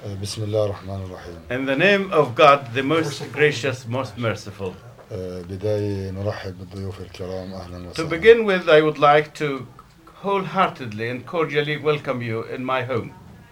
بسم الله الرحمن الرحيم. In the name of God, the most gracious, most merciful. بداية نرحب بالضيوف الكرام أهلا To وسهلا. begin with, I would like to wholeheartedly and cordially welcome you in my home.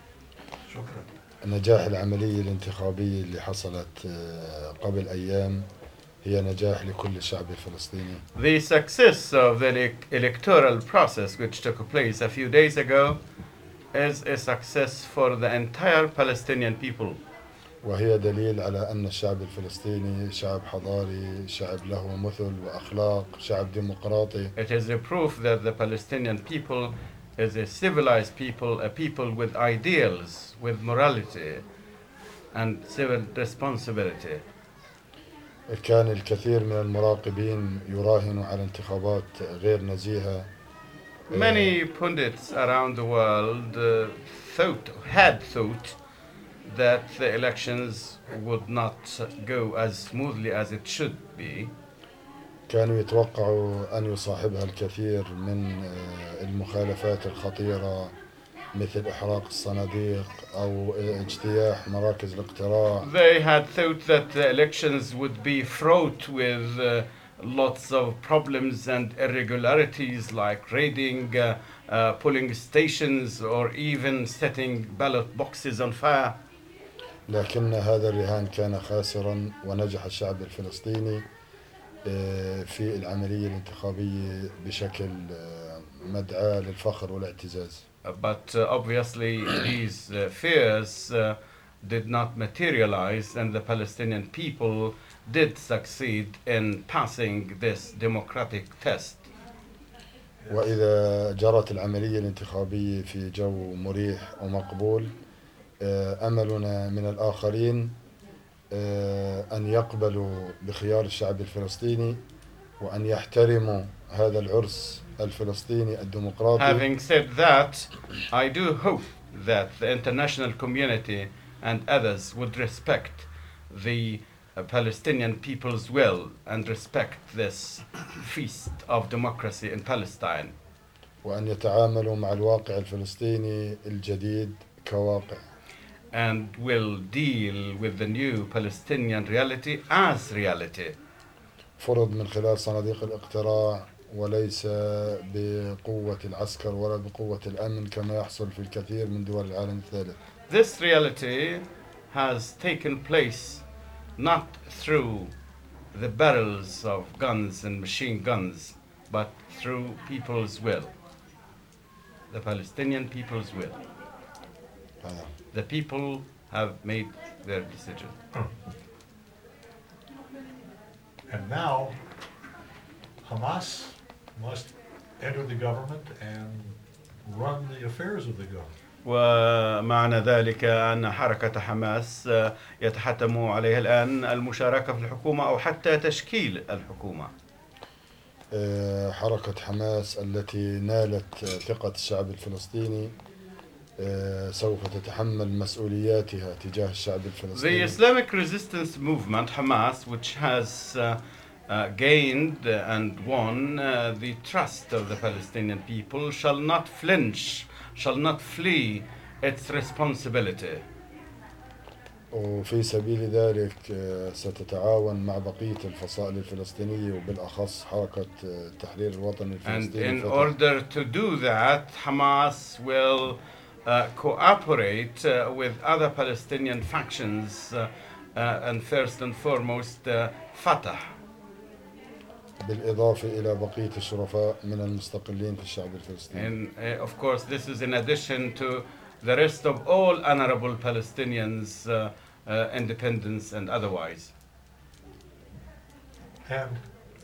نجاح العملية الانتخابية اللي حصلت قبل أيام هي نجاح لكل الشعب الفلسطيني. The success of the electoral process which took place a few days ago is a success for the entire Palestinian people. وهي دليل على أن الشعب الفلسطيني شعب حضاري، شعب له مثل وأخلاق، شعب ديمقراطي. It is a proof that the Palestinian people is a civilized people, a people with ideals, with morality and civil responsibility. كان الكثير من المراقبين يراهنوا على انتخابات غير نزيهة. Many pundits around the world had thought that the elections would not go as smoothly as it should be. كانوا يتوقعوا أن يصاحبها الكثير من المخالفات الخطيرة مثل إحراق الصناديق أو اجتياح مراكز الاقتراع. They had thought that the elections would be fraught with lots of problems and irregularities like raiding polling stations or even setting ballot boxes on fire. لكن هذا الرهان كان خاسرا ونجح الشعب الفلسطيني في العملية الانتخابية بشكل مدعاة للفخر والاعتزاز. But obviously these fears did not materialize, and the Palestinian people did succeed in passing this democratic test. وإذا جرت العملية الانتخابية في جو مريح ومقبول، أملنا من الآخرين أن يقبلوا بخيار الشعب الفلسطيني وأن يحترموا هذا العرس الفلسطيني الديمقراطي. Having said that, I do hope that the international community and others would respect the Palestinian people's will and respect this feast of democracy in Palestine. وأن يتعاملوا مع الواقع الفلسطيني الجديد كواقع. And will deal with the new Palestinian reality as reality. فرض من خلال صناديق الاقتراع وليس بقوة العسكر ولا بقوة الأمن كما يحصل في الكثير من دول العالم الثالث. This reality has taken place not through the barrels of guns and machine guns, but through people's will. The Palestinian people's will. The people have made their decision. And now, Hamas must enter the government and run the affairs of the government. ومعنى ذلك أن حركة حماس يتحتم عليها الآن المشاركة في الحكومة أو حتى تشكيل الحكومة. حركة حماس التي نالت ثقة الشعب الفلسطيني سوف تتحمل مسؤولياتها تجاه الشعب الفلسطيني. The Islamic resistance movement, Hamas, which has gained and won the trust of the Palestinian people, shall not flinch, shall not flee its responsibility. وفي سبيل ذلك ستتعاون مع بقية الفصائل الفلسطينية وبالأخص حركة التحرير الوطني الفلسطيني. And in order to do that, Hamas will cooperate with other Palestinian factions and first and foremost Fatah. بالإضافة إلى بقية الشرفاء من المستقلين في الشعب الفلسطيني. And of course this is in addition to the rest of all honorable Palestinians, independents and otherwise. And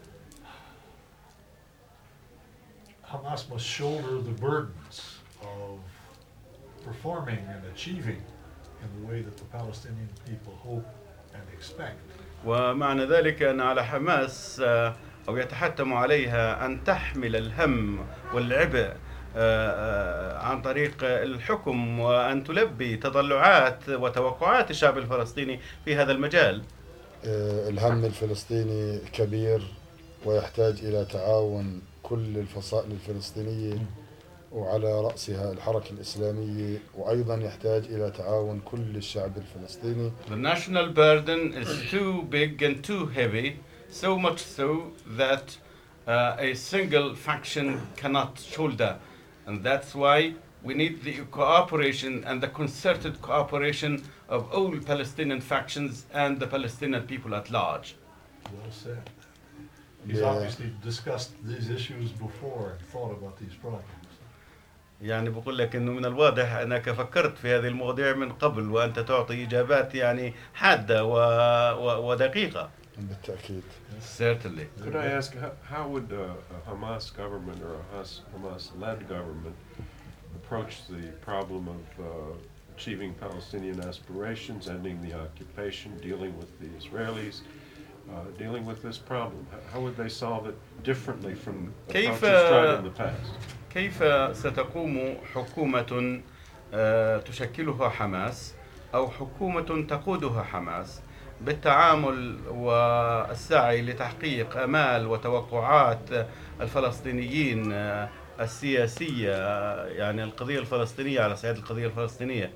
Hamas must shoulder the burdens of performing and achieving in the way that the Palestinian people hope and expect. ومعنى ذلك أن على حماس أو يتحتم عليها أن تحمل الهم والعبء عن طريق الحكم وأن تلبي تطلعات وتوقعات الشعب الفلسطيني في هذا المجال. الهم الفلسطيني كبير ويحتاج إلى تعاون كل الفصائل الفلسطينية وعلى رأسها الحركة الإسلامية، وأيضا يحتاج إلى تعاون كل الشعب الفلسطيني. The national burden is too big and too heavy, so much so that a single faction cannot shoulder. And that's why we need the cooperation and the concerted cooperation of all Palestinian factions and the Palestinian people at large. Well said. He's Yeah. obviously discussed these issues before and thought about these problems. يعني بقول لك انه من الواضح انك فكرت في هذه المواضيع من قبل وانت تعطي اجابات يعني حادة ودقيقة. بالتأكيد. Certainly. Could I ask, how would a Hamas government or a Hamas-led government approach the problem of achieving Palestinian aspirations, ending the occupation, dealing with the Israelis, dealing with this problem? How would they solve it differently from approaches tried in the past? كيف ستقوم حكومة تشكلها حماس أو حكومة تقودها حماس بالتعامل والسعي لتحقيق آمال وتوقعات الفلسطينيين السياسية، يعني القضية الفلسطينية على صعيد القضية الفلسطينية؟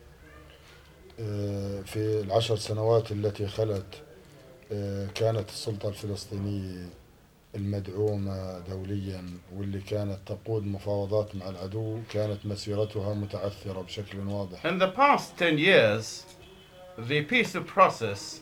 في ال10 سنوات التي خلت كانت السلطة الفلسطينية المدعومة دوليا واللي كانت تقود مفاوضات مع العدو كانت مسيرتها متعثرة بشكل واضح. In the past 10 years, the peace process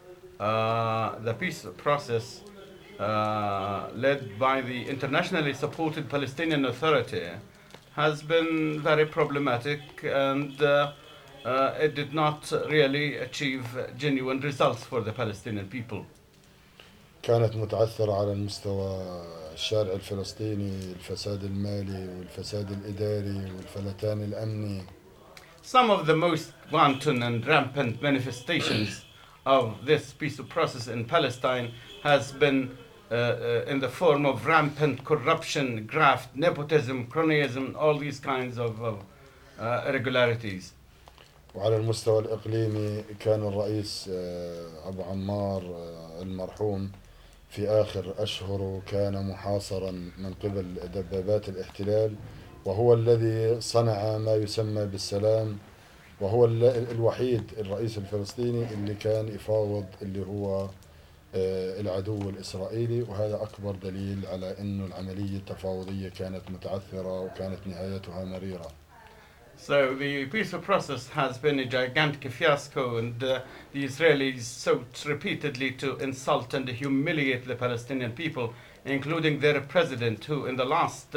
led by the internationally supported Palestinian Authority has been very problematic, and it did not really achieve genuine results for the Palestinian people. كانت متعثرة على المستوى الشارع الفلسطيني، الفساد المالي والفساد الإداري والفلتان الأمني. Some of the most wanton and rampant manifestations of this peace process in Palestine has been in the form of rampant corruption, graft, nepotism, cronyism, all these kinds of irregularities. وعلى المستوى الإقليمي كان الرئيس أبو عمار المرحوم في آخر أشهره كان محاصرا من قبل دبابات الاحتلال، وهو الذي صنع ما يسمى بالسلام، وهو الوحيد الرئيس الفلسطيني اللي كان يفاوض اللي هو العدو الإسرائيلي، وهذا أكبر دليل على أنه العملية التفاوضية كانت متعثرة وكانت نهايتها مريرة. So the peace process has been a gigantic fiasco, and the Israelis sought repeatedly to insult and humiliate the Palestinian people, including their president, who in the last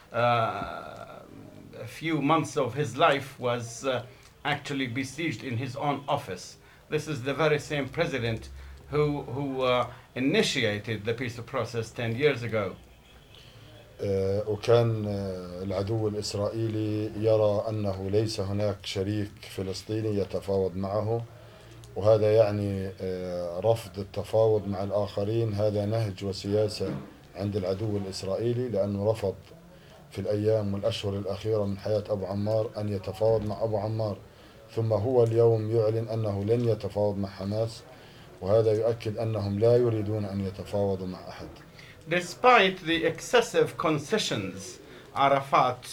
few months of his life was actually besieged in his own office. This is the very same president who initiated the peace process 10 years ago. وكان العدو الإسرائيلي يرى أنه ليس هناك شريك فلسطيني يتفاوض معه، وهذا يعني رفض التفاوض مع الآخرين. هذا نهج وسياسة عند العدو الإسرائيلي، لأنه رفض في الأيام والأشهر الأخيرة من حياة أبو عمار أن يتفاوض مع أبو عمار، ثم هو اليوم يعلن أنه لن يتفاوض مع حماس، وهذا يؤكد أنهم لا يريدون أن يتفاوضوا مع أحد. Despite the excessive concessions Arafat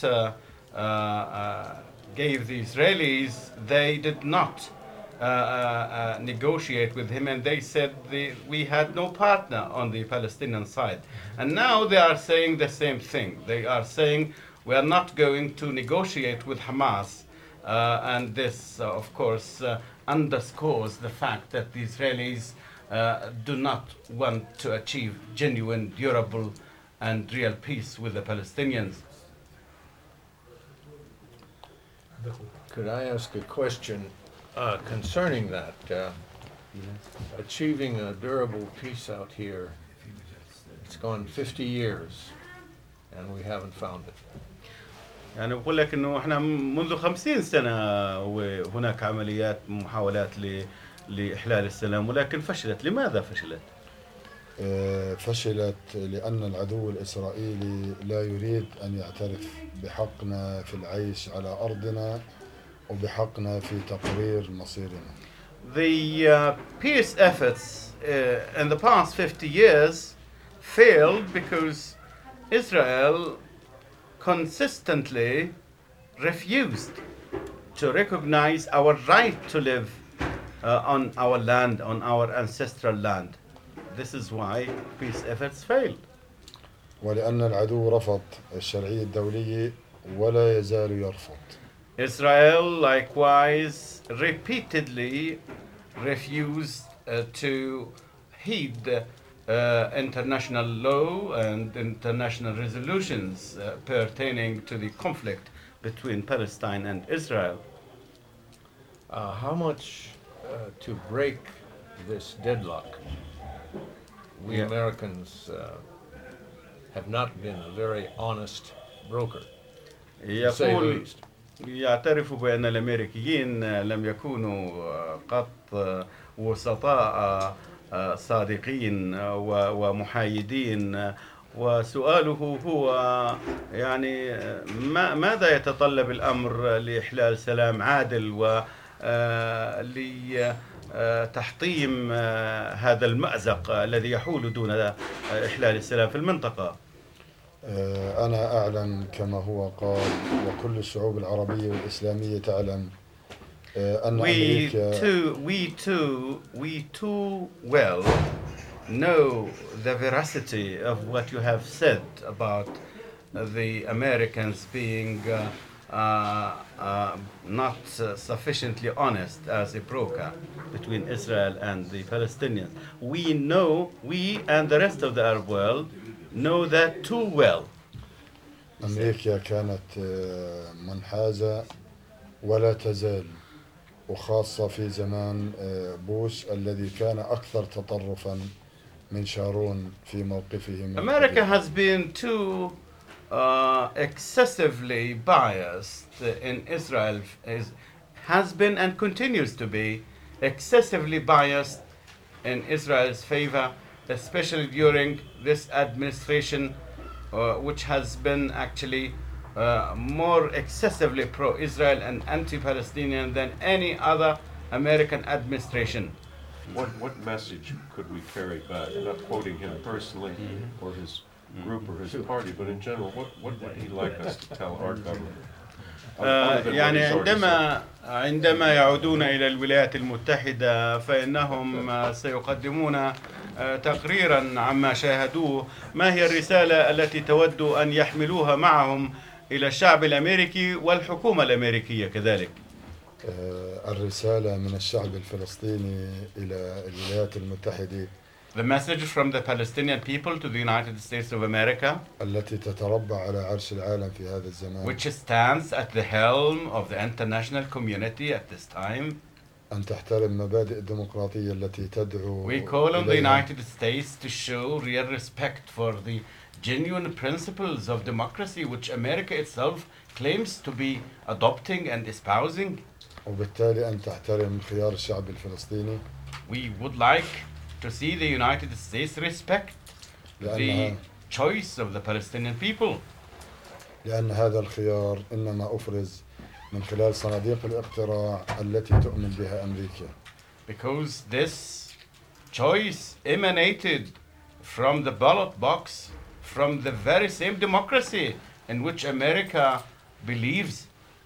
gave the Israelis, they did not negotiate with him, and they said we had no partner on the Palestinian side. And now they are saying the same thing. They are saying we are not going to negotiate with Hamas, and this, of course, underscores the fact that the Israelis do not want to achieve genuine, durable, and real peace with the Palestinians. Could I ask a question concerning that? Achieving a durable peace out here, it's gone 50 years, and we haven't found it. يعني بقول لك إنه إحنا منذ 50 سنة وهناك عمليات محاولات لإحلال السلام، ولكن فشلت. لماذا فشلت؟ فشلت لأن العدو الإسرائيلي لا يريد أن يعترف بحقنا في العيش على أرضنا وبحقنا في تقرير مصيرنا. The peace efforts in the past 50 years failed because Israel consistently refused to recognize our right to live on our land, on our ancestral land. This is why peace efforts failed. ولأن العدو رفض الشرعية الدولية ولا يزال يرفض. Israel likewise repeatedly refused to heed international law and international resolutions pertaining to the conflict between Palestine and Israel. How much to break this deadlock? We Yeah. Americans have not been a very honest broker, to say the يقول least. يعترف بأن الأمريكيين لم يكونوا قط وسطاء صادقين ومحايدين، وسؤاله هو يعني ماذا يتطلب الأمر لإحلال سلام عادل ولتحطيم هذا المأزق الذي يحول دون إحلال السلام في المنطقة. أنا أعلم كما هو قال، وكل الشعوب العربية والإسلامية تعلم أن أمريكا we too well know the veracity of what you have said about the Americans being not sufficiently honest as a broker between Israel and the Palestinians. We know, we and the rest of the Arab world know that too well. أمريكا كانت منحازة ولا تزال، وخاصة في زمان بوش الذي كان أكثر تطرفا من شارون في موقفه من America has been too excessively biased in Israel, has been and continues to be excessively biased in Israel's favor, especially during this administration, which has been actually more excessively pro-Israel and anti-Palestinian than any other American administration. What message could we carry back? I'm not quoting him personally or his group or his party, but in general, what would he like us to tell our government? Other than what يعني he's already said. عندما يعودون إلى الولايات المتحدة فإنهم سيقدمون تقريرا عما شاهدوه. ما هي الرسالة التي تود أن يحملوها معهم إلى الشعب الأمريكي والحكومة الأمريكية كذلك؟ الرسالة من الشعب الفلسطيني إلى الولايات المتحدة The message from the Palestinian people to the United States of America, التي تتربع على عرش العالم في هذا الزمان، which stands at the helm of the international community at this time. أن تحترم مبادئ الديمقراطية التي تدعو We call on the إليها، United States to show real respect for the genuine principles of democracy which America itself claims to be adopting and espousing. وبالتالي أن تحترم خيار الشعب الفلسطيني، We would like to see the United States respect the لأن choice of the Palestinian people. لأن هذا الخيار إنما أفرز من خلال صناديق الاقتراع التي تؤمن بها أمريكا. Because this choice emanated from the ballot box, from the very same democracy in which America believes.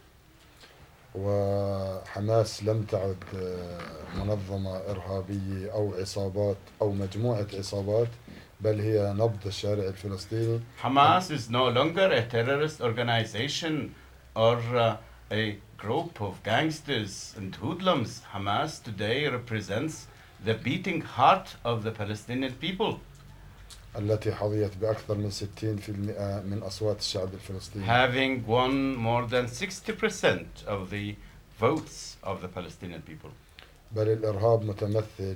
وحماس لم تعد منظمة إرهابية أو عصابات أو مجموعة عصابات، بل هي نبض الشارع الفلسطيني. Hamas is no longer a terrorist organization or a group of gangsters and hoodlums. Hamas today represents the beating heart of the Palestinian people, التي حظيت بأكثر من 60% من أصوات الشعب الفلسطيني. having won more than 60% of the votes of the Palestinian people. بل الإرهاب متمثل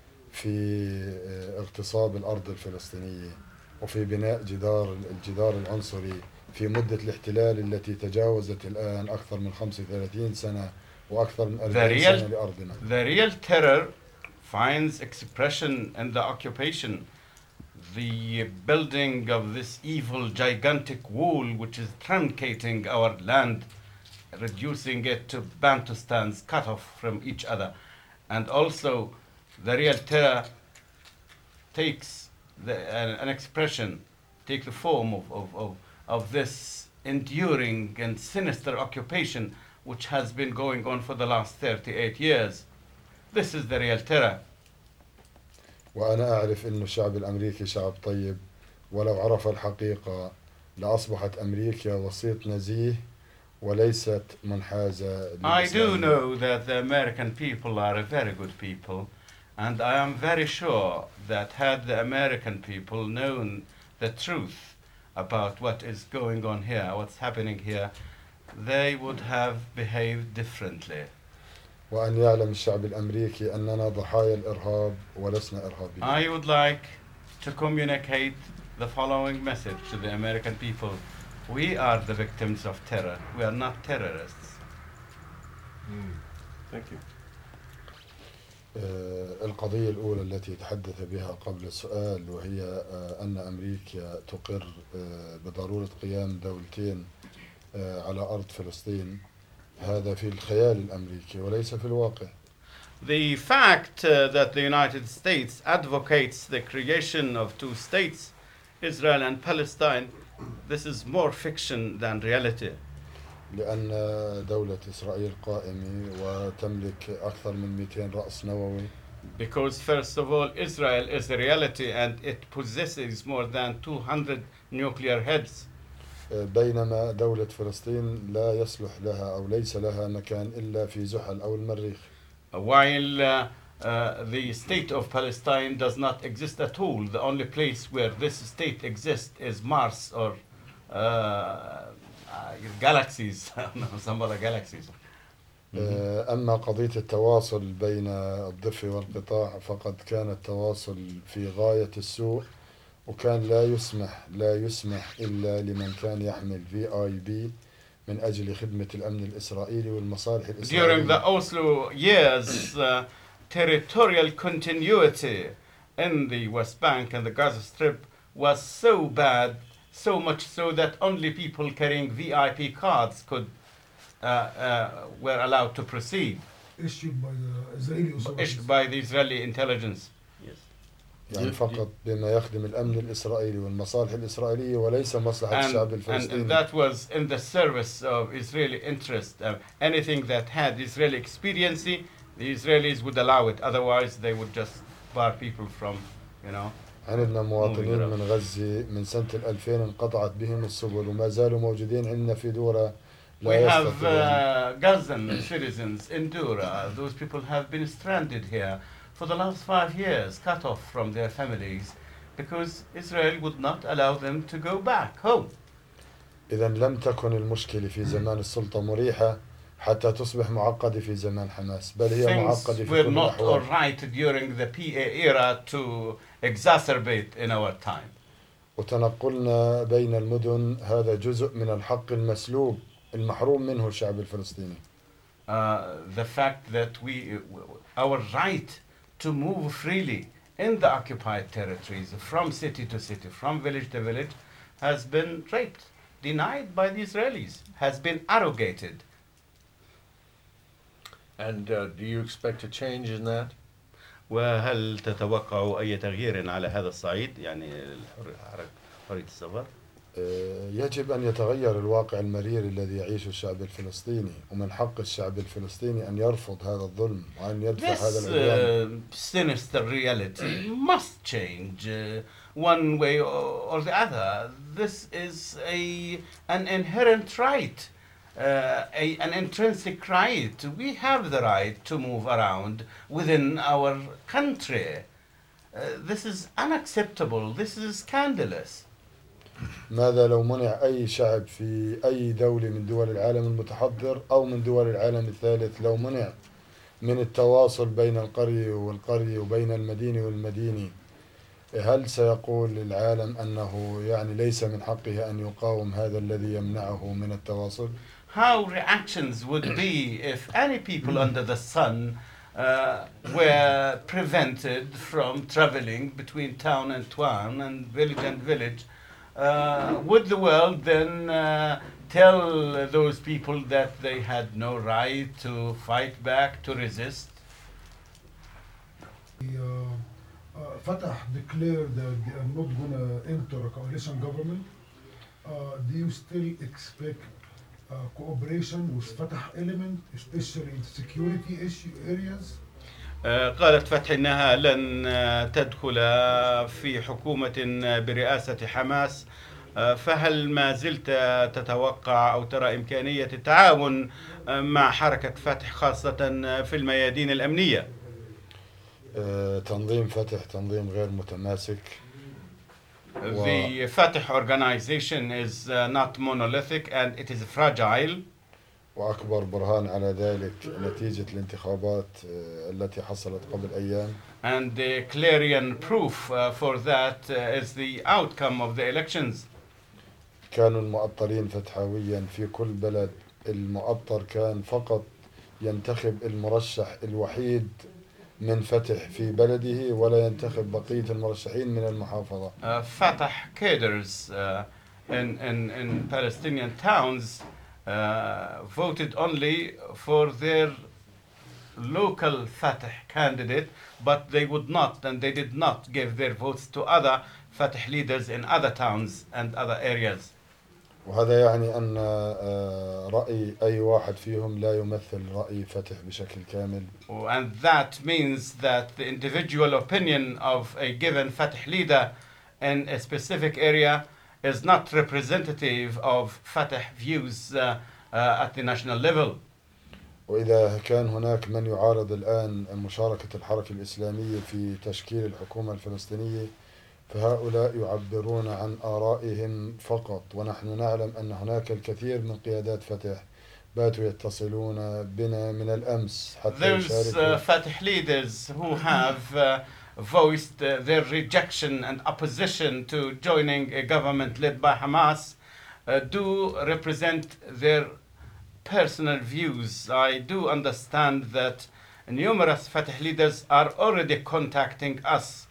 في اغتصاب الأرض الفلسطينية وفي بناء الجدار العنصري في مدة الاحتلال التي تجاوزت الآن أكثر من 35 سنة وأكثر من 40 سنة لأرضنا. The real terror finds expression in the occupation, the building of this evil gigantic wall which is truncating our land, reducing it to Bantustans cut off from each other. And also the real terror takes an expression, take the form of this enduring and sinister occupation which has been going on for the last 38 years. This is the real terror. وأنا أعرف أن الشعب الأمريكي شعب طيب، ولو عرف الحقيقة لأصبحت أمريكا وسيط نزيه وليست منحازة I do للإسلام. know that the American people are a very good people, and I am very sure that had the American people known the truth about what is going on here, what's happening here, they would have behaved differently. وأن يعلم الشعب الأمريكي أننا ضحايا الإرهاب ولسنا إرهابيين. I would like to communicate the following message to the American people. We are the victims of terror. We are not terrorists. Thank you. القضية الأولى التي تحدث بها قبل السؤال، وهي أن أمريكا تقر بضرورة قيام دولتين على أرض فلسطين، هذا في الخيال الأمريكي وليس في الواقع. The fact that the United States advocates the creation of two states, Israel and Palestine, this is more fiction than reality. لأن دولة إسرائيل قائمة وتملك أكثر من 200 رأس نووي. Because first of all, Israel is a reality and it possesses more than 200 nuclear heads. بينما دولة فلسطين لا يصلح لها أو ليس لها مكان إلا في زحل أو المريخ. While the state of Palestine does not exist at all, the only place where this state exists is Mars or galaxies, some other galaxies. أما قضية التواصل بين الضفة والقطاع فقد كان التواصل في غاية السوء، وكان لا يسمح إلا لمن كان يحمل VIP من أجل خدمة الأمن الإسرائيلي والمصالح الإسرائيلية. During the Oslo years, territorial continuity in the West Bank and the Gaza Strip was so bad, so much so that only people carrying VIP cards were allowed to proceed. Issued by the Israeli authorities. Issued by the Israeli intelligence. Yes. يعني فقط بما يخدم الأمن الإسرائيلي والمصالح الإسرائيلية وليس مصلحة الشعب الفلسطيني. And that was in the service of Israeli interest. Anything that had Israeli expediency, the Israelis would allow it. Otherwise, they would just bar people from, عندنا مواطنين من غزة من سنة 2000 انقطعت بهم السبل وما زالوا موجودين عندنا في دورة. We have Gazan citizens in Dura. Those people have been stranded here for the last 5 years, cut off from their families, because Israel would not allow them to go back home. إذا لم تكن المشكلة في زمان السلطة مريحة حتى تصبح معقدة في زمان حماس، بل هي معقدة في Things كل were not all الأحوال. right during the PA era to exacerbate in our time. وتنقلنا بين المدن هذا جزء من الحق المسلوب المحروم منه الشعب الفلسطيني. The fact that our right to move freely in the occupied territories, from city to city, from village to village, has been raped, denied by the Israelis, has been arrogated. And do you expect a change in that? وهل تتوقع أي تغيير على هذا الصعيد، يعني حرية السفر؟ يجب أن يتغير الواقع المرير الذي يعيشه الشعب الفلسطيني، ومن حق الشعب الفلسطيني أن يرفض هذا الظلم وأن يدفع هذا العدوان. This sinister reality must change one way or the other. This is an inherent right, an intrinsic right. We have the right to move around within our country. This is unacceptable. This is scandalous. ماذا لو منع أي شعب في أي دولة من دول العالم المتحضر أو من دول العالم الثالث، لو منع من التواصل بين القرية والقرية وبين المدينة والمدينة، هل سيقول العالم أنه يعني ليس من حقه أن يقاوم هذا الذي يمنعه من التواصل؟ How reactions would be if any people under the sun were prevented from traveling between town and town and village, would the world then tell those people that they had no right to fight back, to resist? Fatah declared that they are not going to enter a coalition government. do you still expect cooperation with Fatah element, especially in security issue areas? قالت فتحي أنها لن تدخل في حكومة برئاسة حماس، فهل ما زلت تتوقع أو ترى إمكانية التعاون مع حركة فتح خاصة في الميادين الأمنية؟ تنظيم فتح تنظيم غير متماسك. The Fatah organization is not monolithic and it is fragile. وأكبر برهان على ذلك نتيجة الانتخابات التي حصلت قبل أيام. And the clarion proof for that is the outcome of the elections. كانوا المؤطرين فتحاويا في كل بلد، المؤطر كان فقط ينتخب المرشح الوحيد من فتح في بلده ولا ينتخب بقية المرشحين من المحافظة. Fatah cadres in Palestinian towns voted only for their local Fatah candidate, but they would not and they did not give their votes to other Fatah leaders in other towns and other areas. وهذا يعني أن رأي أي واحد فيهم لا يمثل رأي فتح بشكل كامل. And that means that the individual opinion of a given Fatah leader in a specific area is not representative of Fatah views at the national level. وإذا كان هناك من يعارض الآن مشاركة الحركة الإسلامية في تشكيل الحكومة الفلسطينية فهؤلاء يعبرون عن آرائهم فقط، ونحن نعلم أن هناك الكثير من قيادات فتح باتوا يتصلون بنا من الأمس حتى يشاركوا. Those Fatah leaders who have voiced their rejection and opposition to joining a government led by Hamas do represent their personal views. I do understand that numerous Fatah leaders are already contacting us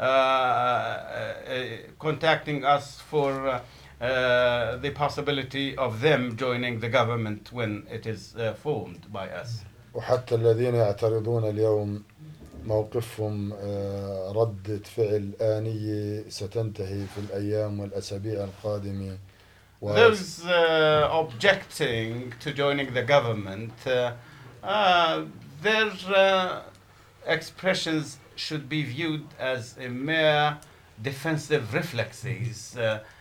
for the possibility of them joining the government when it is formed by us. وحتى الذين يعترضون اليوم موقفهم ردة فعل آنية ستنتهي في الأيام والأسابيع القادمة. Those objecting to joining the government, their expressions should be viewed as a mere defensive reflexes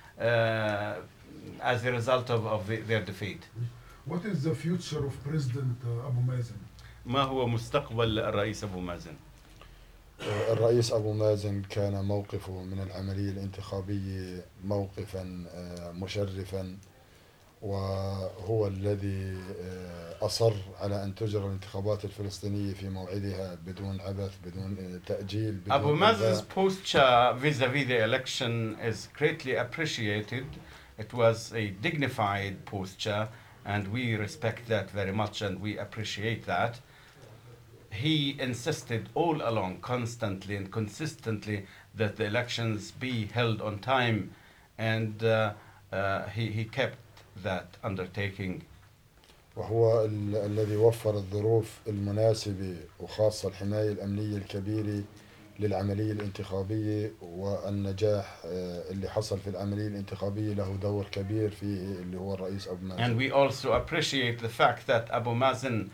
as a result of their defeat. What is the future of President Abu Mazen? ما هو مستقبل الرئيس أبو مازن؟ الرئيس أبو مازن كان موقفه من العملية الانتخابية موقفا مشرفا، وهو الذي أصر على أن تجرى الانتخابات الفلسطينية في موعدها بدون عبث بدون تأجيل بدون Abu Mazen's posture vis-a-vis the election is greatly appreciated. It was a dignified posture and we respect that very much and we appreciate that. He insisted all along, constantly and consistently, that the elections be held on time, and he kept that undertaking. وهو الذي وفر الظروف المناسبة وخاصة الحماية الأمنية الكبيرة للعملية الانتخابية، والنجاح اللي حصل في العملية الانتخابية له دور كبير فيه اللي هو الرئيس أبو مازن. And we also appreciate the fact that Abu Mazen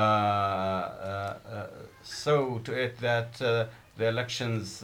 saw to it that the elections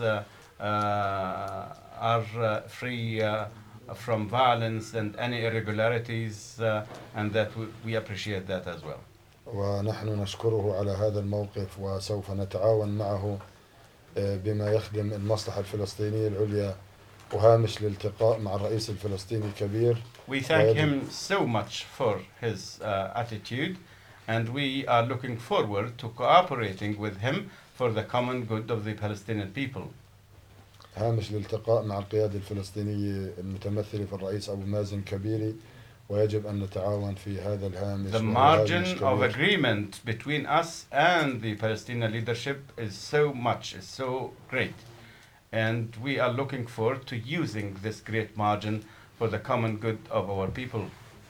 are free from violence and any irregularities, and that we appreciate that as well. ونحن نشكره على هذا الموقف وسوف نتعاون معه بما يخدم المصلحة الفلسطينية العليا، وهامش الالتقاء مع الرئيس الفلسطيني كبير. We thank him so much for his attitude, and we are looking forward to cooperating with him for the common good of the Palestinian people. هامش الالتقاء مع القيادة الفلسطينية المتمثلة في الرئيس أبو مازن كبيري، ويجب أن نتعاون في هذا الهامش. The margin of agreement between us and the Palestinian leadership is so great, and we are looking forward to using this great margin for the common good of our people.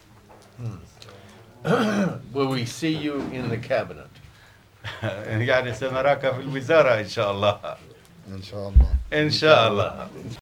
Will we see you in the cabinet? يعني سنراك في الوزارة إن شاء الله. إن شاء الله. إن شاء الله.